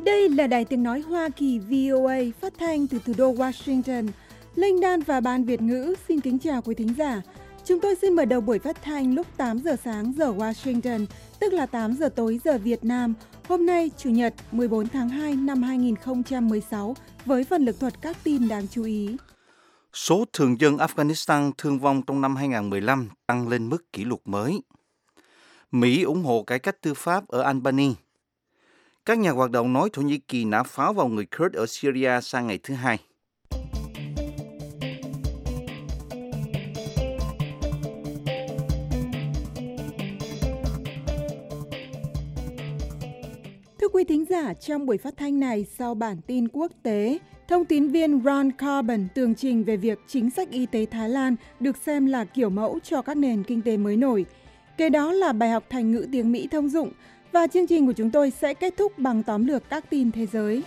Đây là Đài Tiếng Nói Hoa Kỳ VOA phát thanh từ thủ đô Washington. Linh Đan và Ban Việt ngữ xin kính chào quý thính giả. Chúng tôi xin mở đầu buổi phát thanh lúc 8 giờ sáng giờ Washington, tức là 8 giờ tối giờ Việt Nam. Hôm nay, Chủ nhật 14 tháng 2 năm 2016, với phần lực thuật các tin đáng chú ý. Số thường dân Afghanistan thương vong trong năm 2015 tăng lên mức kỷ lục mới. Mỹ ủng hộ cải cách tư pháp ở Albania. Các nhà hoạt động nói Thổ Nhĩ Kỳ nã pháo vào người Kurd ở Syria sang ngày thứ Hai. Thưa quý thính giả, trong buổi phát thanh này, sau bản tin quốc tế, thông tín viên Ron Carbon tường trình về việc chính sách y tế Thái Lan được xem là kiểu mẫu cho các nền kinh tế mới nổi. Kế đó là bài học thành ngữ tiếng Mỹ thông dụng, và chương trình của chúng tôi sẽ kết thúc bằng tóm lược các tin thế giới.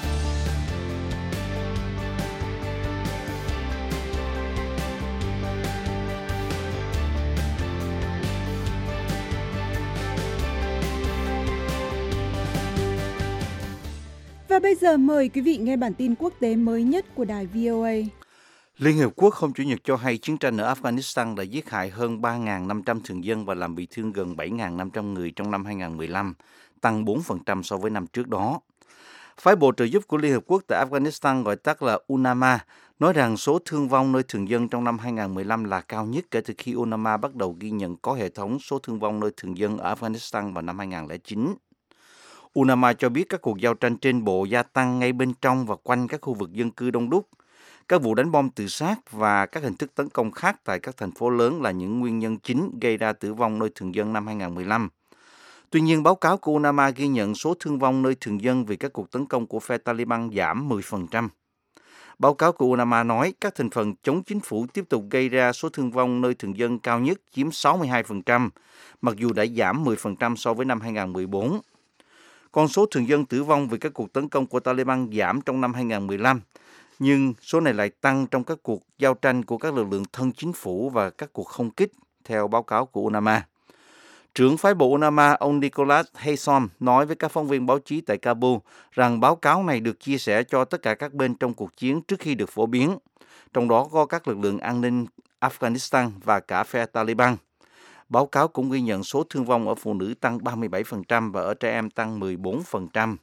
Và bây giờ mời quý vị nghe bản tin quốc tế mới nhất của đài VOA. Liên Hiệp Quốc hôm Chủ nhật cho hay chiến tranh ở Afghanistan đã giết hại hơn 3.500 thường dân và làm bị thương gần 7.500 người trong năm 2015, tăng 4% so với năm trước đó. Phái bộ trợ giúp của Liên Hiệp Quốc tại Afghanistan, gọi tắt là UNAMA, nói rằng số thương vong nơi thường dân trong năm 2015 là cao nhất kể từ khi UNAMA bắt đầu ghi nhận có hệ thống số thương vong nơi thường dân ở Afghanistan vào năm 2009. UNAMA cho biết các cuộc giao tranh trên bộ gia tăng ngay bên trong và quanh các khu vực dân cư đông đúc. Các vụ đánh bom tự sát và các hình thức tấn công khác tại các thành phố lớn là những nguyên nhân chính gây ra tử vong nơi thường dân năm 2015. Tuy nhiên, báo cáo của UNAMA ghi nhận số thương vong nơi thường dân vì các cuộc tấn công của phe Taliban giảm 10%. Báo cáo của UNAMA nói các thành phần chống chính phủ tiếp tục gây ra số thương vong nơi thường dân cao nhất, chiếm 62%, mặc dù đã giảm 10% so với năm 2014. Con số thường dân tử vong vì các cuộc tấn công của Taliban giảm trong năm 2015, nhưng số này lại tăng trong các cuộc giao tranh của các lực lượng thân chính phủ và các cuộc không kích, theo báo cáo của UNAMA. Trưởng phái bộ UNAMA, ông Nicholas Haysom, nói với các phóng viên báo chí tại Kabul rằng báo cáo này được chia sẻ cho tất cả các bên trong cuộc chiến trước khi được phổ biến, trong đó có các lực lượng an ninh Afghanistan và cả phe Taliban. Báo cáo cũng ghi nhận số thương vong ở phụ nữ tăng 37% và ở trẻ em tăng 14%.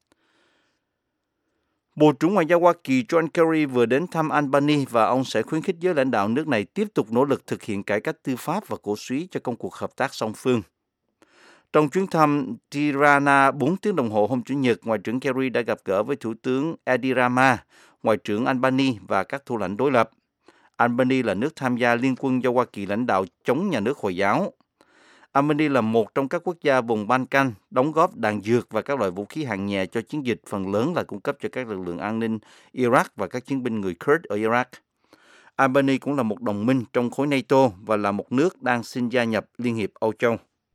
Bộ trưởng Ngoại giao Hoa Kỳ John Kerry vừa đến thăm Albania và ông sẽ khuyến khích giới lãnh đạo nước này tiếp tục nỗ lực thực hiện cải cách tư pháp và cổ súy cho công cuộc hợp tác song phương. Trong chuyến thăm Tirana 4 tiếng đồng hồ hôm Chủ nhật, Ngoại trưởng Kerry đã gặp gỡ với Thủ tướng Edi Rama, Ngoại trưởng Albania và các thủ lãnh đối lập. Albania là nước tham gia liên quân do Hoa Kỳ lãnh đạo chống nhà nước Hồi giáo. Albania là một trong các quốc gia vùng Balkan đóng góp đạn dược và các loại vũ khí hạng nhẹ cho chiến dịch, phần lớn là cung cấp cho các lực lượng an ninh Iraq và các chiến binh người Kurd ở Iraq. Albania cũng là một đồng minh trong khối NATO và là một nước đang xin gia nhập Liên hiệp Âu Châu.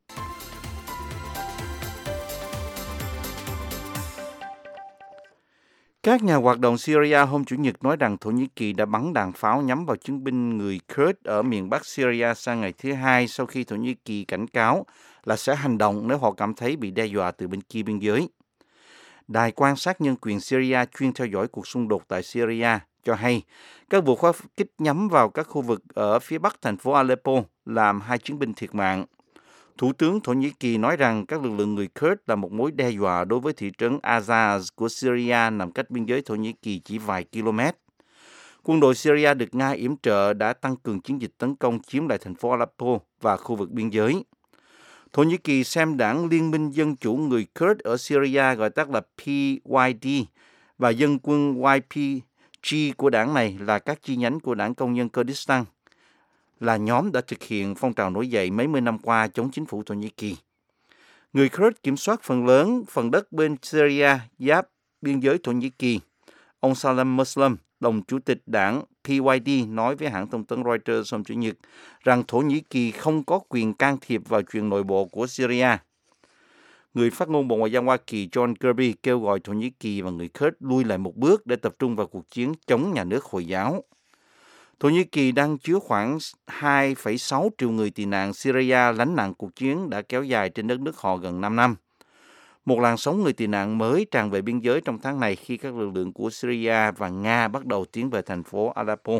Các nhà hoạt động Syria hôm Chủ nhật nói rằng Thổ Nhĩ Kỳ đã bắn đạn pháo nhắm vào chiến binh người Kurd ở miền Bắc Syria sang ngày thứ Hai sau khi Thổ Nhĩ Kỳ cảnh cáo là sẽ hành động nếu họ cảm thấy bị đe dọa từ bên kia biên giới. Đài quan sát nhân quyền Syria chuyên theo dõi cuộc xung đột tại Syria cho hay các vụ pháo kích nhắm vào các khu vực ở phía bắc thành phố Aleppo làm 2 chiến binh thiệt mạng. Thủ tướng Thổ Nhĩ Kỳ nói rằng các lực lượng người Kurd là một mối đe dọa đối với thị trấn Azaz của Syria nằm cách biên giới Thổ Nhĩ Kỳ chỉ vài km. Quân đội Syria được Nga yểm trợ đã tăng cường chiến dịch tấn công chiếm lại thành phố Aleppo và khu vực biên giới. Thổ Nhĩ Kỳ xem đảng Liên minh Dân chủ người Kurd ở Syria, gọi tắt là PYD, và dân quân YPG của đảng này là các chi nhánh của đảng Công nhân Kurdistan, là nhóm đã thực hiện phong trào nổi dậy mấy mươi năm qua chống chính phủ Thổ Nhĩ Kỳ. Người Kurd kiểm soát phần lớn phần đất bên Syria giáp biên giới Thổ Nhĩ Kỳ. Ông Salam Muslim, đồng chủ tịch đảng PYD, nói với hãng thông tấn Reuters hôm Chủ nhật rằng Thổ Nhĩ Kỳ không có quyền can thiệp vào chuyện nội bộ của Syria. Người phát ngôn Bộ Ngoại giao Hoa Kỳ John Kirby kêu gọi Thổ Nhĩ Kỳ và người Kurd lui lại một bước để tập trung vào cuộc chiến chống nhà nước Hồi giáo. Thổ Nhĩ Kỳ đang chứa khoảng 2,6 triệu người tị nạn Syria lánh nạn cuộc chiến đã kéo dài trên đất nước họ gần 5 năm. Một làn sóng người tị nạn mới tràn về biên giới trong tháng này khi các lực lượng của Syria và Nga bắt đầu tiến về thành phố Aleppo.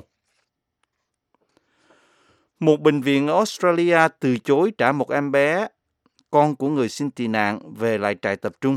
Một bệnh viện ở Australia từ chối trả một em bé, con của người xin tị nạn, về lại trại tập trung.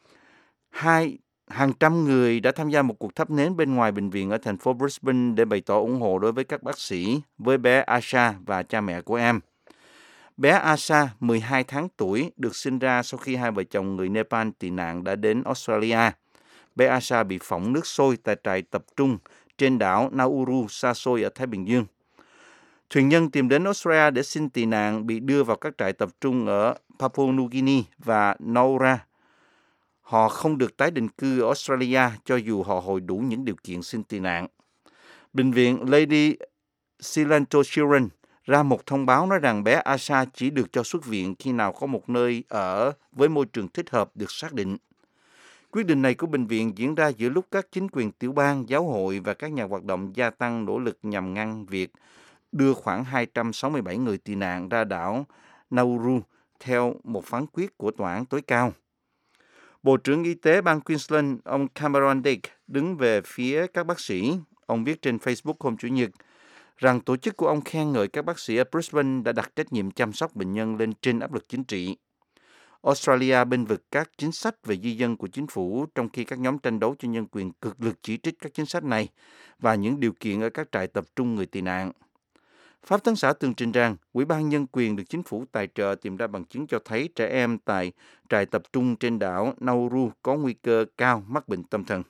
Hàng trăm người đã tham gia một cuộc thắp nến bên ngoài bệnh viện ở thành phố Brisbane để bày tỏ ủng hộ đối với các bác sĩ, với bé Asha và cha mẹ của em. Bé Asha, 12 tháng tuổi, được sinh ra sau khi hai vợ chồng người Nepal tị nạn đã đến Australia. Bé Asha bị phỏng nước sôi tại trại tập trung trên đảo Nauru xa xôi ở Thái Bình Dương. Thuyền nhân tìm đến Australia để xin tị nạn bị đưa vào các trại tập trung ở Papua New Guinea và Naura. Họ không được tái định cư ở Australia cho dù họ hội đủ những điều kiện xin tị nạn. Bệnh viện Lady Silanto Children ra một thông báo nói rằng bé Asha chỉ được cho xuất viện khi nào có một nơi ở với môi trường thích hợp được xác định. Quyết định này của bệnh viện diễn ra giữa lúc các chính quyền tiểu bang, giáo hội và các nhà hoạt động gia tăng nỗ lực nhằm ngăn việc đưa khoảng 267 người tị nạn ra đảo Nauru theo một phán quyết của tòa án tối cao. Bộ trưởng Y tế bang Queensland, ông Cameron Dick, đứng về phía các bác sĩ. Ông viết trên Facebook hôm Chủ nhật rằng tổ chức của ông khen ngợi các bác sĩ ở Brisbane đã đặt trách nhiệm chăm sóc bệnh nhân lên trên áp lực chính trị. Australia bênh vực các chính sách về di dân của chính phủ, trong khi các nhóm tranh đấu cho nhân quyền cực lực chỉ trích các chính sách này và những điều kiện ở các trại tập trung người tị nạn. Pháp Tấn xã tường trình rằng Ủy ban Nhân quyền được chính phủ tài trợ tìm ra bằng chứng cho thấy trẻ em tại trại tập trung trên đảo Nauru có nguy cơ cao mắc bệnh tâm thần.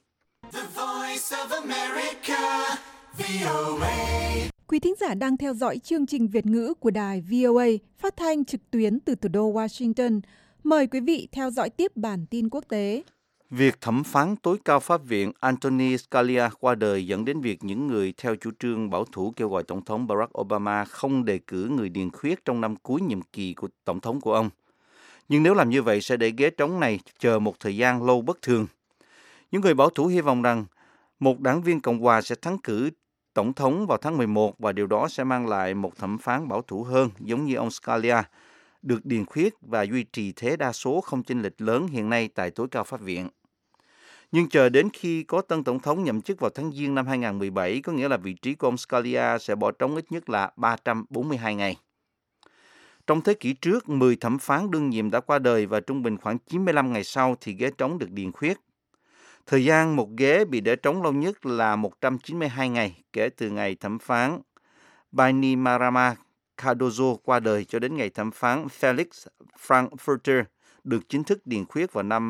Quý thính giả đang theo dõi chương trình Việt ngữ của đài VOA phát thanh trực tuyến từ thủ đô Washington. Mời quý vị theo dõi tiếp bản tin quốc tế. Việc thẩm phán tối cao pháp viện Anthony Scalia qua đời dẫn đến việc những người theo chủ trương bảo thủ kêu gọi Tổng thống Barack Obama không đề cử người điền khuyết trong năm cuối nhiệm kỳ của Tổng thống của ông. Nhưng nếu làm như vậy sẽ để ghế trống này chờ một thời gian lâu bất thường. Những người bảo thủ hy vọng rằng một đảng viên Cộng hòa sẽ thắng cử Tổng thống vào tháng 11 và điều đó sẽ mang lại một thẩm phán bảo thủ hơn giống như ông Scalia, được điền khuyết và duy trì thế đa số không chênh lệch lớn hiện nay tại tối cao pháp viện. Nhưng chờ đến khi có tân tổng thống nhậm chức vào tháng Giêng năm 2017, có nghĩa là vị trí của ông Scalia sẽ bỏ trống ít nhất là 342 ngày. Trong thế kỷ trước, 10 thẩm phán đương nhiệm đã qua đời và trung bình khoảng 95 ngày sau thì ghế trống được điền khuyết. Thời gian một ghế bị để trống lâu nhất là 192 ngày kể từ ngày thẩm phán Bainimarama Cardozo qua đời cho đến ngày thẩm phán Felix Frankfurter được chính thức điền khuyết vào năm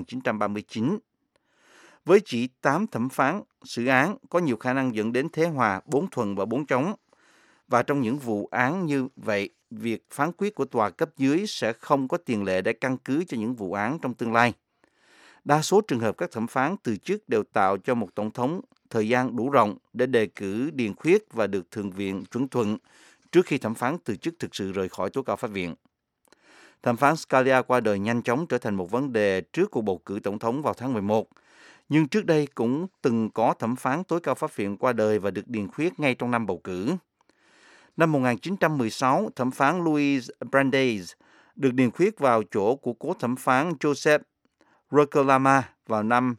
1939. Với chỉ 8 thẩm phán, xử án có nhiều khả năng dẫn đến thế hòa 4 thuận và 4 chống. Và trong những vụ án như vậy, việc phán quyết của tòa cấp dưới sẽ không có tiền lệ để căn cứ cho những vụ án trong tương lai. Đa số trường hợp các thẩm phán từ chức đều tạo cho một tổng thống thời gian đủ rộng để đề cử điền khuyết và được Thượng viện chuẩn thuận trước khi thẩm phán từ chức thực sự rời khỏi tối cao pháp viện. Thẩm phán Scalia qua đời nhanh chóng trở thành một vấn đề trước cuộc bầu cử tổng thống vào tháng 11. Nhưng trước đây cũng từng có thẩm phán tối cao pháp viện qua đời và được điền khuyết ngay trong năm bầu cử. Năm 1916, thẩm phán Louis Brandeis được điền khuyết vào chỗ của cố thẩm phán Joseph Roquelaure vào năm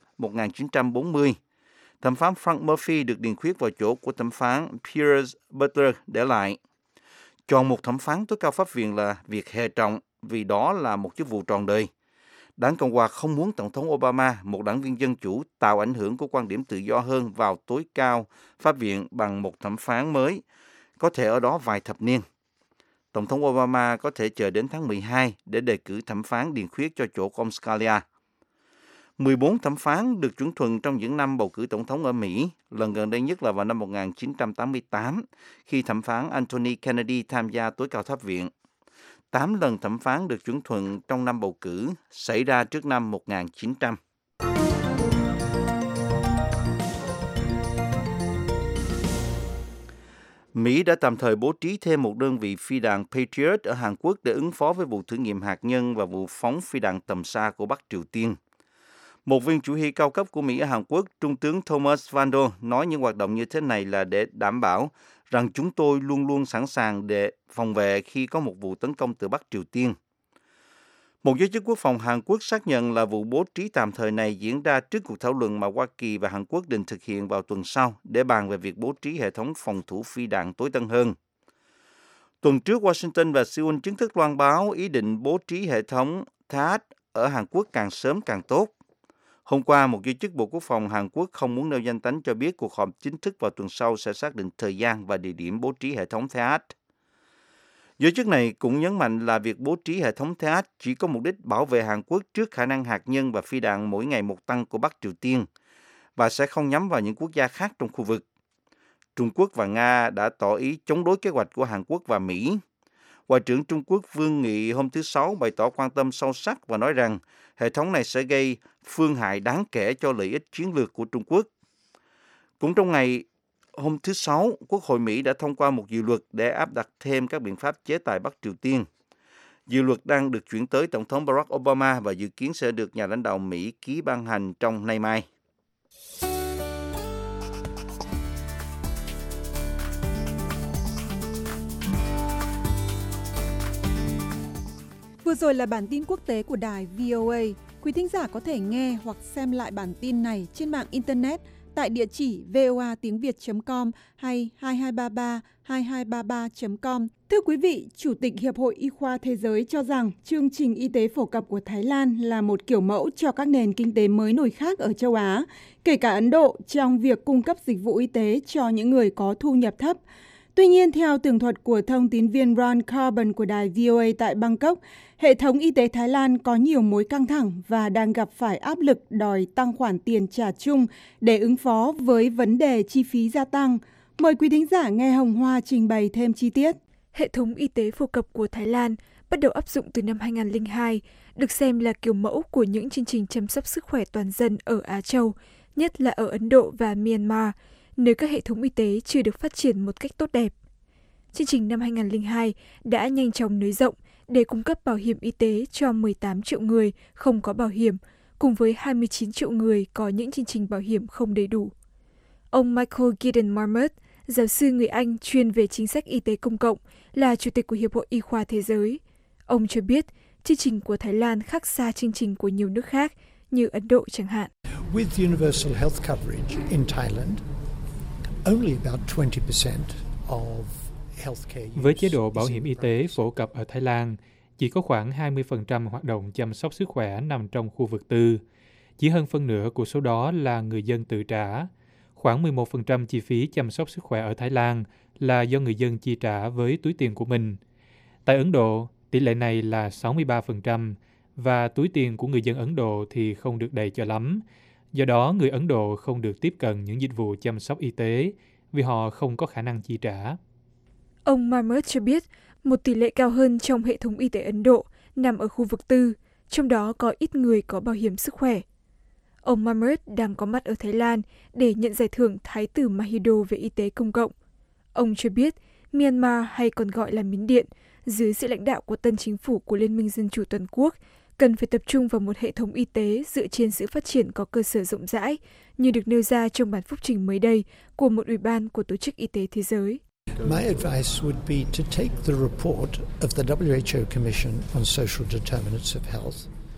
1940. Thẩm phán Frank Murphy được điền khuyết vào chỗ của thẩm phán Piers Butler để lại. Chọn một thẩm phán tối cao pháp viện là việc hệ trọng vì đó là một chức vụ trọn đời. Đảng Cộng hòa không muốn Tổng thống Obama, một đảng viên dân chủ, tạo ảnh hưởng của quan điểm tự do hơn vào tối cao pháp viện bằng một thẩm phán mới, có thể ở đó vài thập niên. Tổng thống Obama có thể chờ đến tháng 12 để đề cử thẩm phán điền khuyết cho chỗ của ông Scalia. 14 thẩm phán được chuẩn thuận trong những năm bầu cử tổng thống ở Mỹ, lần gần đây nhất là vào năm 1988, khi thẩm phán Anthony Kennedy tham gia tối cao pháp viện. 8 lần thẩm phán được chuẩn thuận trong năm bầu cử xảy ra trước năm 1900. Mỹ đã tạm thời bố trí thêm một đơn vị phi đạn Patriot ở Hàn Quốc để ứng phó với vụ thử nghiệm hạt nhân và vụ phóng phi đạn tầm xa của Bắc Triều Tiên. Một viên chỉ huy cao cấp của Mỹ ở Hàn Quốc, Trung tướng Thomas Vandal, nói những hoạt động như thế này là để đảm bảo rằng chúng tôi luôn luôn sẵn sàng để phòng vệ khi có một vụ tấn công từ Bắc Triều Tiên. Một giới chức quốc phòng Hàn Quốc xác nhận là vụ bố trí tạm thời này diễn ra trước cuộc thảo luận mà Hoa Kỳ và Hàn Quốc định thực hiện vào tuần sau để bàn về việc bố trí hệ thống phòng thủ phi đạn tối tân hơn. Tuần trước, Washington và Seoul chính thức loan báo ý định bố trí hệ thống THAAD ở Hàn Quốc càng sớm càng tốt. Hôm qua, một giới chức Bộ Quốc phòng Hàn Quốc không muốn nêu danh tính cho biết cuộc họp chính thức vào tuần sau sẽ xác định thời gian và địa điểm bố trí hệ thống THAAD. Giới chức này cũng nhấn mạnh là việc bố trí hệ thống THAAD chỉ có mục đích bảo vệ Hàn Quốc trước khả năng hạt nhân và phi đạn mỗi ngày một tăng của Bắc Triều Tiên và sẽ không nhắm vào những quốc gia khác trong khu vực. Trung Quốc và Nga đã tỏ ý chống đối kế hoạch của Hàn Quốc và Mỹ. Ngoại trưởng Trung Quốc Vương Nghị hôm thứ Sáu bày tỏ quan tâm sâu sắc và nói rằng hệ thống này sẽ gây phương hại đáng kể cho lợi ích chiến lược của Trung Quốc. Cũng trong ngày hôm thứ Sáu, Quốc hội Mỹ đã thông qua một dự luật để áp đặt thêm các biện pháp chế tài Bắc Triều Tiên. Dự luật đang được chuyển tới Tổng thống Barack Obama và dự kiến sẽ được nhà lãnh đạo Mỹ ký ban hành trong nay mai. Vừa rồi là bản tin quốc tế của đài VOA. Quý thính giả có thể nghe hoặc xem lại bản tin này trên mạng Internet tại địa chỉ voatiengviet.com hay 2233 com. Thưa quý vị, Chủ tịch Hiệp hội Y khoa Thế giới cho rằng chương trình y tế phổ cập của Thái Lan là một kiểu mẫu cho các nền kinh tế mới nổi khác ở châu Á, kể cả Ấn Độ, trong việc cung cấp dịch vụ y tế cho những người có thu nhập thấp. Tuy nhiên, theo tường thuật của thông tín viên Ron Carbon của đài VOA tại Bangkok, hệ thống y tế Thái Lan có nhiều mối căng thẳng và đang gặp phải áp lực đòi tăng khoản tiền trả chung để ứng phó với vấn đề chi phí gia tăng. Mời quý thính giả nghe Hồng Hoa trình bày thêm chi tiết. Hệ thống y tế phổ cập của Thái Lan bắt đầu áp dụng từ năm 2002, được xem là kiểu mẫu của những chương trình chăm sóc sức khỏe toàn dân ở Á Châu, nhất là ở Ấn Độ và Myanmar, nơi các hệ thống y tế chưa được phát triển một cách tốt đẹp. Chương trình năm 2002 đã nhanh chóng nới rộng để cung cấp bảo hiểm y tế cho 18 triệu người không có bảo hiểm, cùng với 29 triệu người có những chương trình bảo hiểm không đầy đủ. Ông Michael Gideon Marmot, giáo sư người Anh chuyên về chính sách y tế công cộng, là chủ tịch của Hiệp hội Y khoa Thế giới. Ông cho biết chương trình của Thái Lan khác xa chương trình của nhiều nước khác, như Ấn Độ chẳng hạn. With universal health coverage in Thailand, only about 20% of healthcare use. Với chế độ bảo hiểm y tế phổ cập ở Thái Lan, chỉ có khoảng 20% hoạt động chăm sóc sức khỏe nằm trong khu vực tư. Chỉ hơn phân nửa của số đó là người dân tự trả. Khoảng 11% chi phí chăm sóc sức khỏe ở Thái Lan là do người dân chi trả với túi tiền của mình. Tại Ấn Độ, tỷ lệ này là 63%, và túi tiền của người dân Ấn Độ thì không được đầy cho lắm. Do đó, người Ấn Độ không được tiếp cận những dịch vụ chăm sóc y tế vì họ không có khả năng chi trả. Ông Marmot cho biết một tỷ lệ cao hơn trong hệ thống y tế Ấn Độ nằm ở khu vực tư, trong đó có ít người có bảo hiểm sức khỏe. Ông Marmot đang có mặt ở Thái Lan để nhận giải thưởng Thái tử Mahido về y tế công cộng. Ông cho biết Myanmar, hay còn gọi là Miến Điện, dưới sự lãnh đạo của tân chính phủ của Liên minh Dân chủ Toàn quốc, cần phải tập trung vào một hệ thống y tế dựa trên sự phát triển có cơ sở rộng rãi, như được nêu ra trong bản phúc trình mới đây của một ủy ban của Tổ chức Y tế Thế giới. My advice would be to take the report of the WHO Commission on Social Determinants of Health.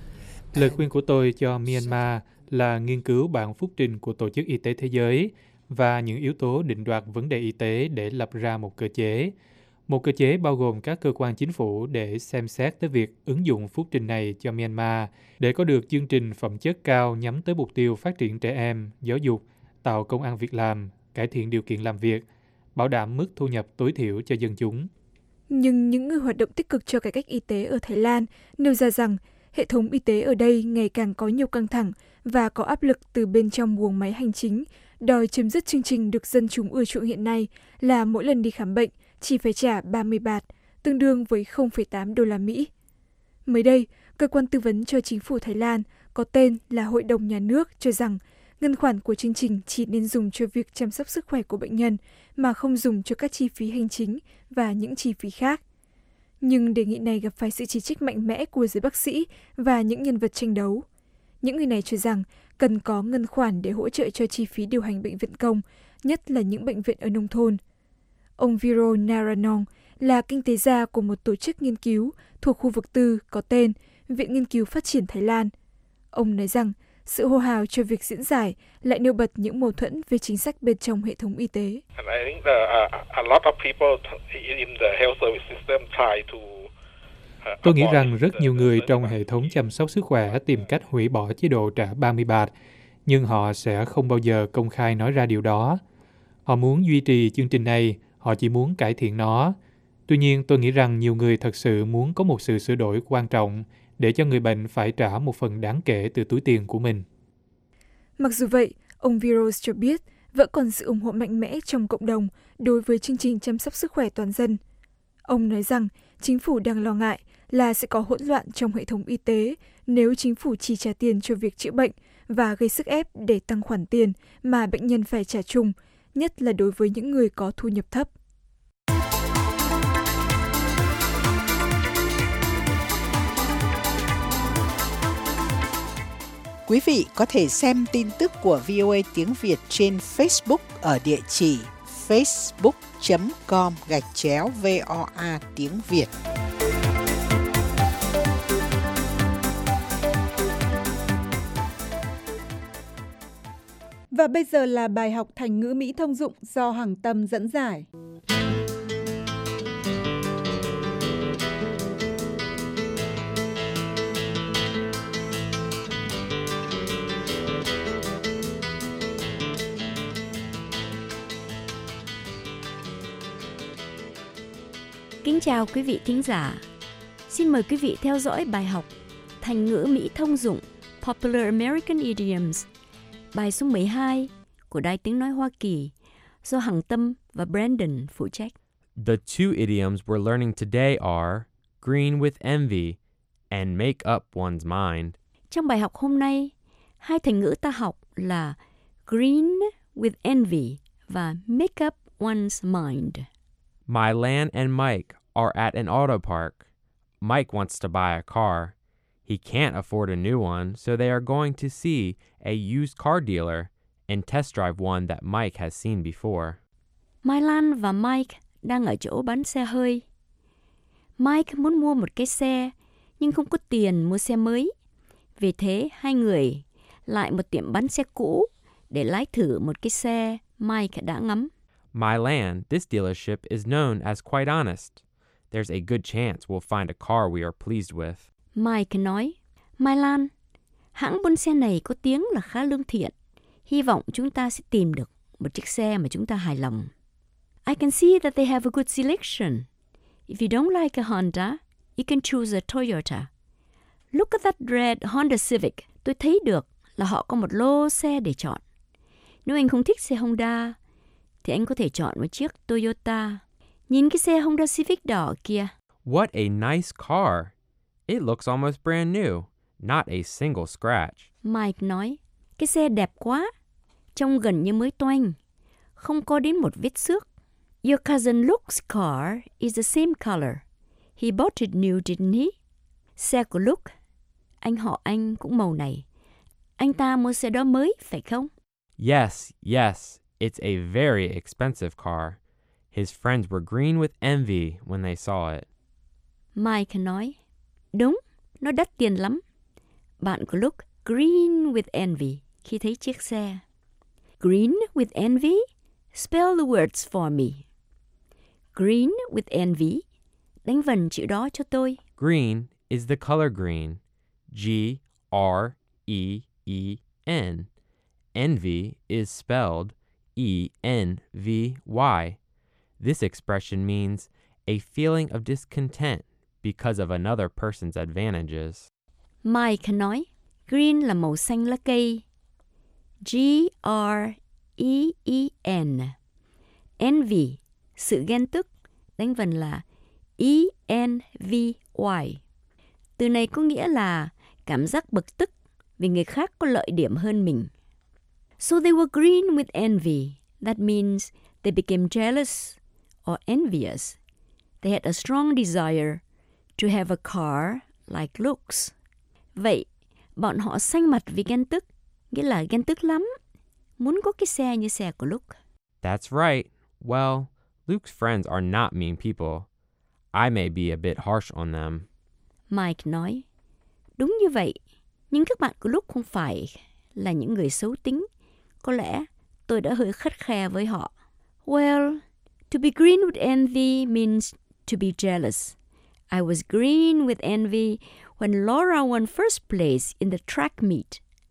Lời khuyên của tôi cho Myanmar là nghiên cứu bản phúc trình của Tổ chức Y tế Thế giới và những yếu tố định đoạt vấn đề y tế để lập ra một cơ chế. Một cơ chế bao gồm các cơ quan chính phủ để xem xét tới việc ứng dụng phúc trình này cho Myanmar để có được chương trình phẩm chất cao nhắm tới mục tiêu phát triển trẻ em, giáo dục, tạo công ăn việc làm, cải thiện điều kiện làm việc, bảo đảm mức thu nhập tối thiểu cho dân chúng. Nhưng những người hoạt động tích cực cho cải cách y tế ở Thái Lan nêu ra rằng hệ thống y tế ở đây ngày càng có nhiều căng thẳng và có áp lực từ bên trong guồng máy hành chính, đòi chấm dứt chương trình được dân chúng ưa chuộng hiện nay là mỗi lần đi khám bệnh chỉ phải trả 30 baht, tương đương với 0,8 đô la Mỹ. Mới đây, cơ quan tư vấn cho chính phủ Thái Lan có tên là Hội đồng Nhà nước cho rằng ngân khoản của chương trình chỉ nên dùng cho việc chăm sóc sức khỏe của bệnh nhân mà không dùng cho các chi phí hành chính và những chi phí khác. Nhưng đề nghị này gặp phải sự chỉ trích mạnh mẽ của giới bác sĩ và những nhân vật tranh đấu. Những người này cho rằng cần có ngân khoản để hỗ trợ cho chi phí điều hành bệnh viện công, nhất là những bệnh viện ở nông thôn. Ông Viro Naranong là kinh tế gia của một tổ chức nghiên cứu thuộc khu vực tư có tên Viện Nghiên cứu Phát triển Thái Lan. Ông nói rằng sự hô hào cho việc diễn giải lại nêu bật những mâu thuẫn về chính sách bên trong hệ thống y tế. Tôi nghĩ rằng rất nhiều người trong hệ thống chăm sóc sức khỏe tìm cách hủy bỏ chế độ trả 30 bạt, nhưng họ sẽ không bao giờ công khai nói ra điều đó. Họ muốn duy trì chương trình này, họ chỉ muốn cải thiện nó. Tuy nhiên, tôi nghĩ rằng nhiều người thật sự muốn có một sự sửa đổi quan trọng để cho người bệnh phải trả một phần đáng kể từ túi tiền của mình. Mặc dù vậy, ông Virus cho biết vẫn còn sự ủng hộ mạnh mẽ trong cộng đồng đối với chương trình chăm sóc sức khỏe toàn dân. Ông nói rằng chính phủ đang lo ngại là sẽ có hỗn loạn trong hệ thống y tế nếu chính phủ chi trả tiền cho việc chữa bệnh và gây sức ép để tăng khoản tiền mà bệnh nhân phải trả chung, nhất là đối với những người có thu nhập thấp. Quý vị có thể xem tin tức của VOA tiếng Việt trên Facebook ở địa chỉ facebook.com/VOA tiếng Việt. Và bây giờ là bài học thành ngữ Mỹ thông dụng do Hằng Tâm dẫn giải. Kính chào quý vị thính giả. Xin mời quý vị theo dõi bài học Thành ngữ Mỹ thông dụng Popular American Idioms, bài số 12 của Đài Tiếng Nói Hoa Kỳ do Hằng Tâm và Brandon phụ trách. The two idioms we're learning today are green with envy and make up one's mind. Trong bài học hôm nay, hai thành ngữ ta học là green with envy và make up one's mind. Mylan and Mike are at an auto park. Mike wants to buy a car. He can't afford a new one, so they are going to see a used car dealer and test drive one that Mike has seen before. Mai Lan và Mike đang ở chỗ bán xe hơi. Mike muốn mua một cái xe, nhưng không có tiền mua xe mới. Vì thế, hai người lại một tiệm bán xe cũ để lái thử một cái xe Mike đã ngắm. Mylan, this dealership is known as quite honest. There's a good chance we'll find a car we are pleased with. Mike nói, Mai Lan, hãng buôn xe này có tiếng là khá lương thiện. Hy vọng chúng ta sẽ tìm được một chiếc xe mà chúng ta hài lòng. I can see that they have a good selection. If you don't like a Honda, you can choose a Toyota. Look at that red Honda Civic. Tôi thấy được là họ có một lô xe để chọn. Nếu anh không thích xe Honda, thì anh có thể chọn một chiếc Toyota. Nhìn cái xe Honda Civic đỏ kia. What a nice car. It looks almost brand new, not a single scratch. Mike nói, cái xe đẹp quá, trông gần như mới toanh, không có đến một vết xước. Your cousin Luke's car is the same color. He bought it new, didn't he? Xe của Luke, anh họ anh cũng màu này. Anh ta mua xe đó mới, phải không? Yes, it's a very expensive car. His friends were green with envy when they saw it. Mike nói, đúng, nó đắt tiền lắm. Bạn của Luke green with envy khi thấy chiếc xe. Green with envy? Spell the words for me. Green with envy. Đánh vần chữ đó cho tôi. Green is the color green. G-R-E-E-N. Envy is spelled E-N-V-Y. This expression means a feeling of discontent because of another person's advantages. Mike nói, green là màu xanh lá cây. G-R-E-E-N. Envy, sự ghen tức, đánh vần là E-N-V-Y. Từ này có nghĩa là cảm giác bực tức vì người khác có lợi điểm hơn mình. So they were green with envy. That means they became jealous or envious. They had a strong desire to have a car like Luke's. Vậy, bọn họ xanh mặt vì ghen tức, nghĩa là ghen tức lắm, muốn có cái xe như xe của Luke. That's right. Well, Luke's friends are not mean people. I may be a bit harsh on them. Mike nói, Đúng như vậy, nhưng các bạn của lúc không phải là những người xấu tính. Có lẽ tôi đã hơi khắt khe với họ. Well, to be green with envy means to be jealous. I was green with envy when Laura won first place in the track meet.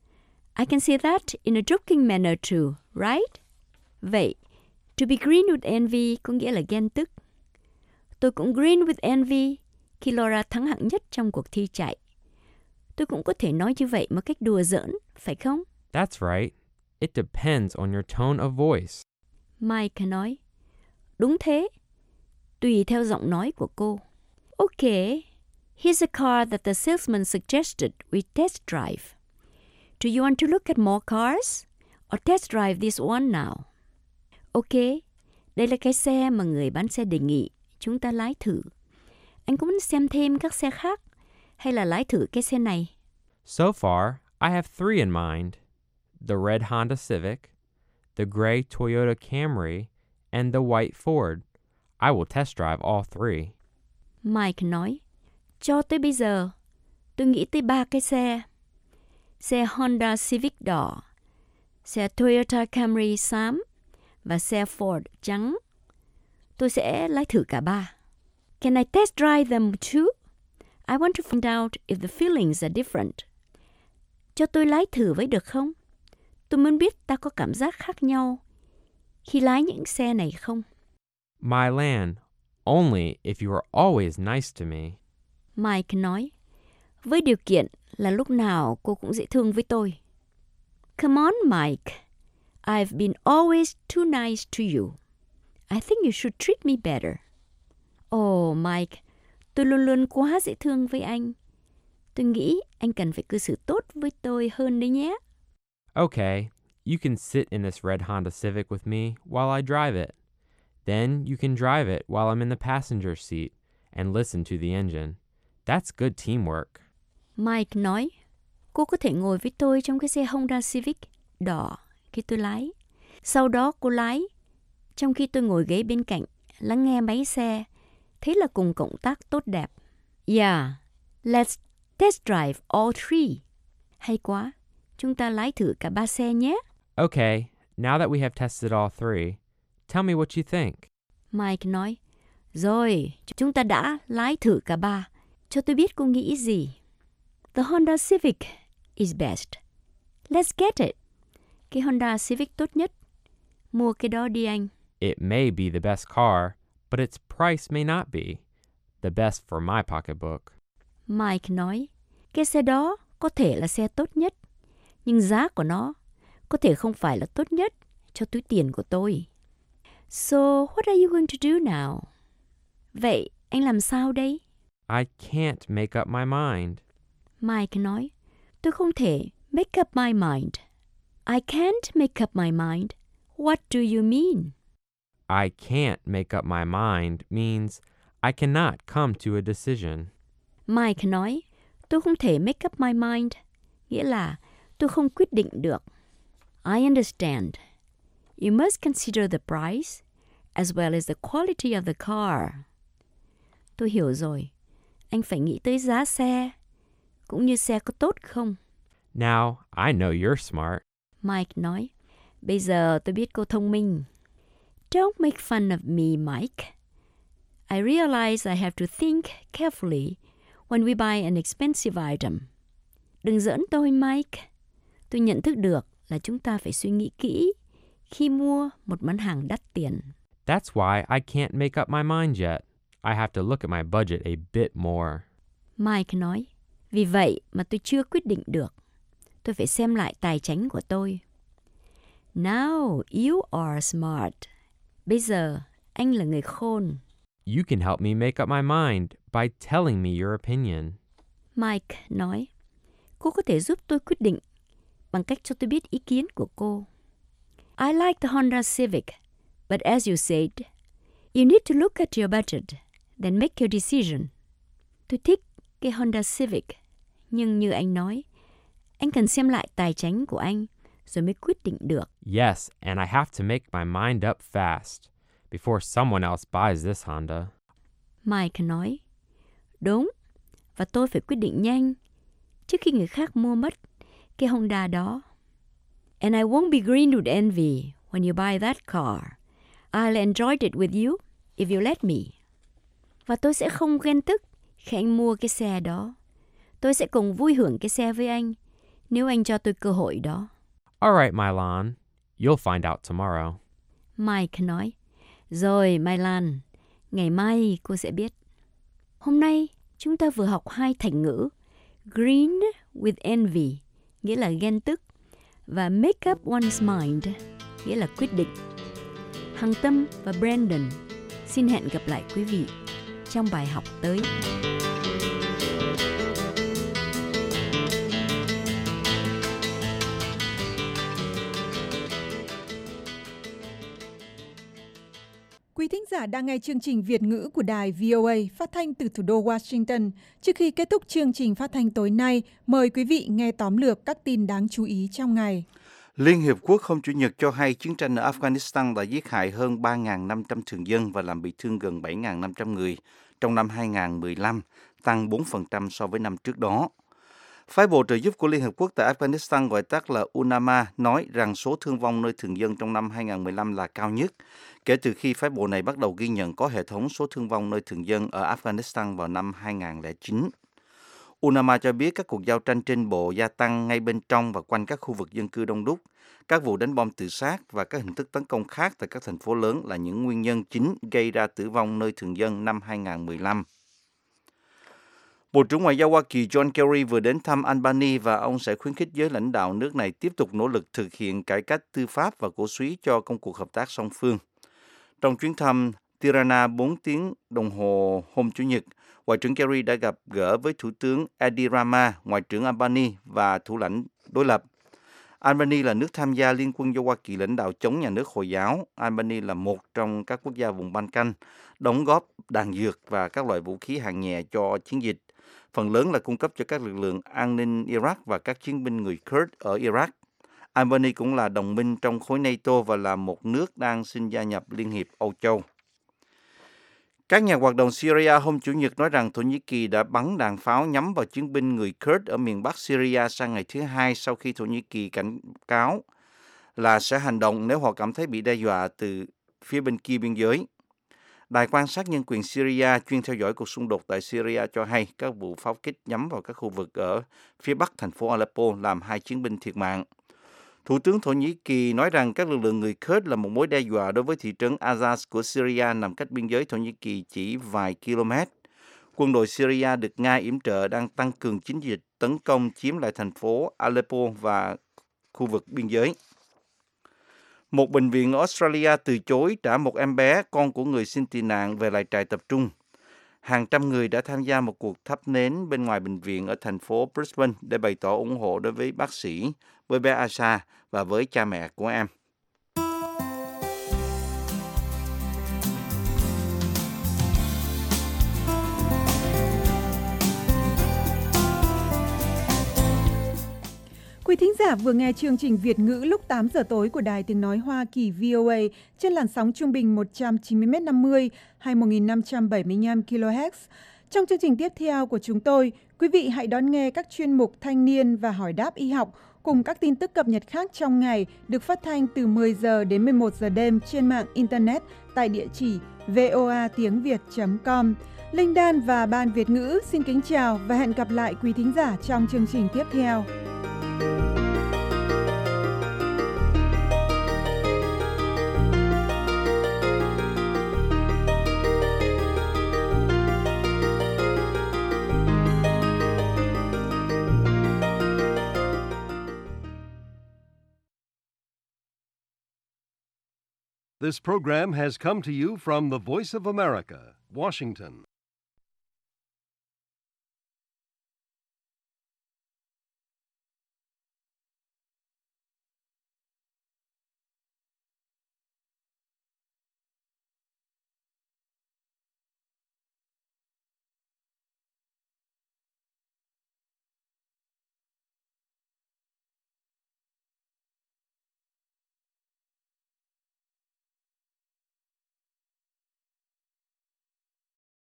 I can say that in a joking manner too, right? Vậy, to be green with envy có nghĩa là ghen tức. Tôi cũng green with envy khi Laura thắng hạng nhất trong cuộc thi chạy. Tôi cũng có thể nói như vậy một cách đùa giỡn, phải không? That's right. It depends on your tone of voice. Mike nói, đúng thế, tùy theo giọng nói của cô. Okay, here's a car that the salesman suggested we test drive. Do you want to look at more cars or test drive this one now? Okay, đây là cái xe mà người bán xe đề nghị chúng ta lái thử. Anh có muốn xem thêm các xe khác hay là lái thử cái xe này? So far, I have 3 in mind. The red Honda Civic, the gray Toyota Camry, and the white Ford. I will test drive all 3. Mike nói, cho tới bây giờ, tôi nghĩ tới 3 cái xe. Xe Honda Civic đỏ, xe Toyota Camry xám và xe Ford trắng. Tôi sẽ lái thử cả 3. Can I test drive them too? I want to find out if the feelings are different. Cho tôi lái thử với được không? Tôi muốn biết ta có cảm giác khác nhau khi lái những xe này không? My Lan, only if you are always nice to me. Mike nói, với điều kiện là lúc nào cô cũng dễ thương với tôi. Come on, Mike. I've been always too nice to you. I think you should treat me better. Oh, Mike, tôi luôn luôn quá dễ thương với anh. Tôi nghĩ anh cần phải cư xử tốt với tôi hơn đấy nhé. Okay, you can sit in this red Honda Civic with me while I drive it. Then you can drive it while I'm in the passenger seat and listen to the engine. That's good teamwork. Mike nói, cô có thể ngồi với tôi trong cái xe Honda Civic đỏ khi tôi lái. Sau đó cô lái, trong khi tôi ngồi ghế bên cạnh, lắng nghe máy xe. Thế là cùng cộng tác tốt đẹp. Yeah, let's test drive all 3. Hay quá, chúng ta lái thử cả 3 xe nhé. Okay, now that we have tested all 3, tell me what you think. Mike nói, rồi, chúng ta đã lái thử cả 3. Cho tôi biết cô nghĩ gì. The Honda Civic is best. Let's get it. Cái Honda Civic tốt nhất. Mua cái đó đi anh. It may be the best car, but its price may not be the best for my pocketbook. Mike nói, cái xe đó có thể là xe tốt nhất, nhưng giá của nó có thể không phải là tốt nhất cho túi tiền của tôi. So, what are you going to do now? Vậy, anh làm sao đây? I can't make up my mind. Mike nói, tôi không thể make up my mind. I can't make up my mind. What do you mean? I can't make up my mind means I cannot come to a decision. Mike nói, tôi không thể make up my mind, nghĩa là tôi không quyết định được. I understand. You must consider the price as well as the quality of the car. Tôi hiểu rồi. Anh phải nghĩ tới giá xe, cũng như xe có tốt không. Now, I know you're smart. Mike nói, bây giờ tôi biết cô thông minh. Don't make fun of me, Mike. I realize I have to think carefully when we buy an expensive item. Đừng giỡn tôi, Mike. Tôi nhận thức được là chúng ta phải suy nghĩ kỹ khi mua một món hàng đắt tiền. That's why I can't make up my mind yet. I have to look at my budget a bit more. Mike nói, vì vậy mà tôi chưa quyết định được. Tôi phải xem lại tài chính của tôi. Now you are smart. Bây giờ anh là người khôn. You can help me make up my mind by telling me your opinion. Mike nói, cô có thể giúp tôi quyết định bằng cách cho tôi biết ý kiến của cô. I like the Honda Civic, but as you said, you need to look at your budget, then make your decision. Tôi thích cái Honda Civic, nhưng như anh nói, anh cần xem lại tài chính của anh rồi mới quyết định được. Yes, and I have to make my mind up fast before someone else buys this Honda. Mike nói, đúng, và tôi phải quyết định nhanh trước khi người khác mua mất cái Honda đó. And I won't be green with envy when you buy that car. I'll enjoy it with you if you let me. Và tôi sẽ không ghen tức khi anh mua cái xe đó. Tôi sẽ cùng vui hưởng cái xe với anh nếu anh cho tôi cơ hội đó. All right, Mylan. You'll find out tomorrow. Mike nói, rồi Mylan, ngày mai cô sẽ biết. Hôm nay chúng ta vừa học 2 thành ngữ green with envy, nghĩa là ghen tức, và make up one's mind, nghĩa là quyết định. Hằng Tâm và Brandon xin hẹn gặp lại quý vị trong bài học tới. Quý thính giả đang nghe chương trình Việt ngữ của đài VOA phát thanh từ thủ đô Washington. Trước khi kết thúc chương trình phát thanh tối nay, mời quý vị nghe tóm lược các tin đáng chú ý trong ngày. Liên Hiệp Quốc hôm Chủ nhật cho hay chiến tranh ở Afghanistan đã giết hại hơn 3.500 thường dân và làm bị thương gần 7.500 người trong năm 2015, tăng 4% so với năm trước đó. Phái bộ trợ giúp của Liên Hợp Quốc tại Afghanistan, gọi tắt là UNAMA, nói rằng số thương vong nơi thường dân trong năm 2015 là cao nhất kể từ khi phái bộ này bắt đầu ghi nhận có hệ thống số thương vong nơi thường dân ở Afghanistan vào năm 2009. UNAMA cho biết các cuộc giao tranh trên bộ gia tăng ngay bên trong và quanh các khu vực dân cư đông đúc. Các vụ đánh bom tự sát và các hình thức tấn công khác tại các thành phố lớn là những nguyên nhân chính gây ra tử vong nơi thường dân năm 2015. Bộ trưởng Ngoại giao Hoa Kỳ John Kerry vừa đến thăm Albania và ông sẽ khuyến khích giới lãnh đạo nước này tiếp tục nỗ lực thực hiện cải cách tư pháp và cổ súy cho công cuộc hợp tác song phương. Trong chuyến thăm Tirana 4 tiếng đồng hồ hôm Chủ nhật, Ngoại trưởng Kerry đã gặp gỡ với Thủ tướng Edi Rama, Ngoại trưởng Albania và thủ lãnh đối lập. Albania là nước tham gia liên quân do Hoa Kỳ lãnh đạo chống nhà nước Hồi giáo. Albania là một trong các quốc gia vùng Balkan, đóng góp đạn dược và các loại vũ khí hạng nhẹ cho chiến dịch. Phần lớn là cung cấp cho các lực lượng an ninh Iraq và các chiến binh người Kurd ở Iraq. Albania cũng là đồng minh trong khối NATO và là một nước đang xin gia nhập Liên hiệp Âu Châu. Các nhà hoạt động Syria hôm Chủ nhật nói rằng Thổ Nhĩ Kỳ đã bắn đạn pháo nhắm vào chiến binh người Kurd ở miền Bắc Syria sang ngày thứ Hai sau khi Thổ Nhĩ Kỳ cảnh cáo là sẽ hành động nếu họ cảm thấy bị đe dọa từ phía bên kia biên giới. Đài quan sát nhân quyền Syria chuyên theo dõi cuộc xung đột tại Syria cho hay các vụ pháo kích nhắm vào các khu vực ở phía bắc thành phố Aleppo làm 2 chiến binh thiệt mạng. Thủ tướng Thổ Nhĩ Kỳ nói rằng các lực lượng người Kurd là một mối đe dọa đối với thị trấn Azaz của Syria nằm cách biên giới Thổ Nhĩ Kỳ chỉ vài km. Quân đội Syria được Nga yểm trợ đang tăng cường chiến dịch tấn công chiếm lại thành phố Aleppo và khu vực biên giới. Một bệnh viện ở Australia từ chối trả một em bé, con của người xin tị nạn, về lại trại tập trung. Hàng trăm người đã tham gia một cuộc thắp nến bên ngoài bệnh viện ở thành phố Brisbane để bày tỏ ủng hộ đối với bác sĩ, với bé Asha và với cha mẹ của em. Quý thính giả vừa nghe chương trình Việt ngữ lúc 8 giờ tối của Đài Tiếng Nói Hoa Kỳ VOA trên làn sóng trung bình 190m50 hay 1575 kHz. Trong chương trình tiếp theo của chúng tôi, quý vị hãy đón nghe các chuyên mục Thanh niên và Hỏi đáp y học cùng các tin tức cập nhật khác trong ngày được phát thanh từ 10 giờ đến 11 giờ đêm trên mạng Internet tại địa chỉ voatiengviet.com. Linh Đan và Ban Việt ngữ xin kính chào và hẹn gặp lại quý thính giả trong chương trình tiếp theo. This program has come to you from the Voice of America, Washington.